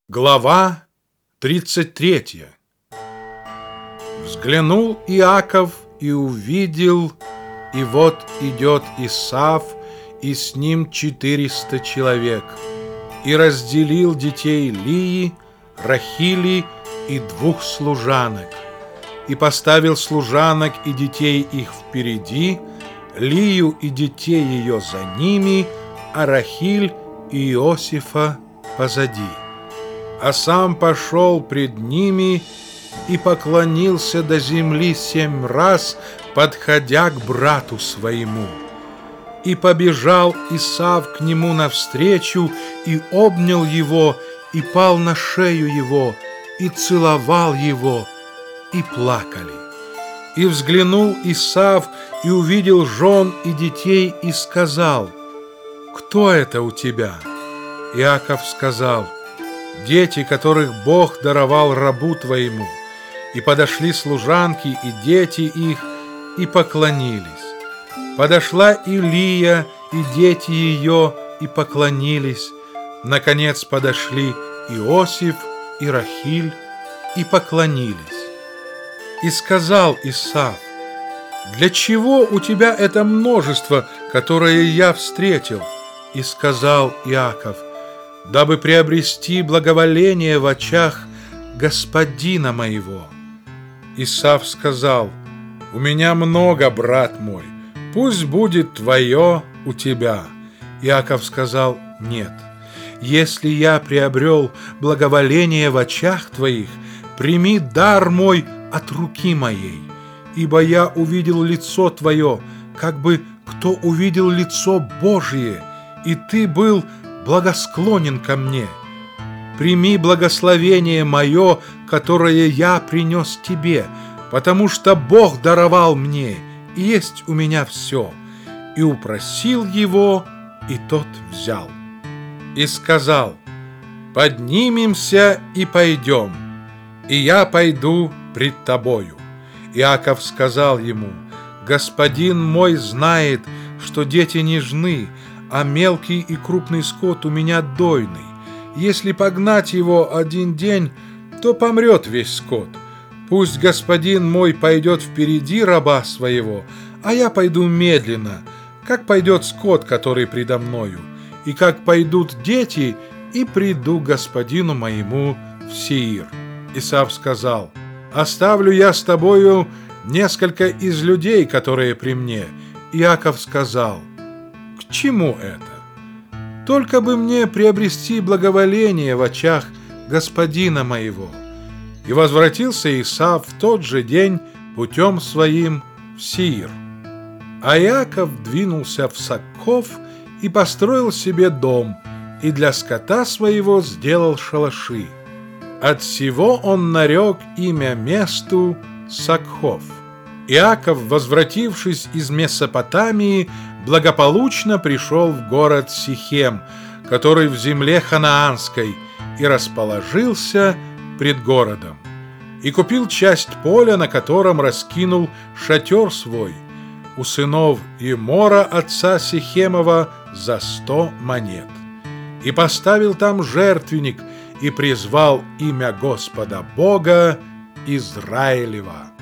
Глава 33. Взглянул Иаков и увидел, и вот идет Исав, и с ним 400 человек, и разделил детей Лии, Рахили и 2 служанок, и поставил служанок и детей их впереди, Лию и детей ее за ними, а Рахиль и Иосифа позади. А сам пошел пред ними и поклонился до земли 7 раз, подходя к брату своему. И побежал Исав к нему навстречу, и обнял его, и пал на шею его, и целовал его, и плакали. И взглянул Исав, и увидел жен и детей, и сказал: «Кто это у тебя?» Иаков сказал: «Дети, которых Бог даровал рабу твоему». И подошли служанки и дети их, и поклонились. Подошла и Лия, и дети ее, и поклонились. Наконец подошли Иосиф и Рахиль, и поклонились. И сказал Исав: «Для чего у тебя это множество, которое я встретил?» И сказал Иаков: «Дабы приобрести благоволение в очах господина моего». Исав сказал: «У меня много, брат мой, пусть будет твое у тебя». Иаков сказал: «Нет, если я приобрел благоволение в очах твоих, прими дар мой от руки моей, ибо я увидел лицо твое, как бы кто увидел лицо Божие, и ты был благосклонен ко мне. Прими благословение мое, которое я принес тебе, потому что Бог даровал мне, и есть у меня все». И упросил его, и тот взял. И сказал: «Поднимемся и пойдем, и я пойду пред тобою». Иаков сказал ему: «Господин мой знает, что дети нежны, а мелкий и крупный скот у меня дойный. Если погнать его один день, то помрет весь скот. Пусть господин мой пойдет впереди раба своего, а я пойду медленно, как пойдет скот, который предо мною, и как пойдут дети, и приду к господину моему в Сеир». Исав сказал: «Оставлю я с тобою несколько из людей, которые при мне». Иаков сказал: «К чему это? Только бы мне приобрести благоволение в очах господина моего». И возвратился Исав в тот же день путем своим в Сеир. А Иаков двинулся в Сакков и построил себе дом, и для скота своего сделал шалаши. Отсего он нарек имя месту Сакков. Иаков, возвратившись из Месопотамии, благополучно пришел в город Сихем, который в земле ханаанской, и расположился пред городом. И купил часть поля, на котором раскинул шатер свой, у сынов Имора, отца Сихемова, за 100 монет. И поставил там жертвенник, и призвал имя Господа Бога Израилева.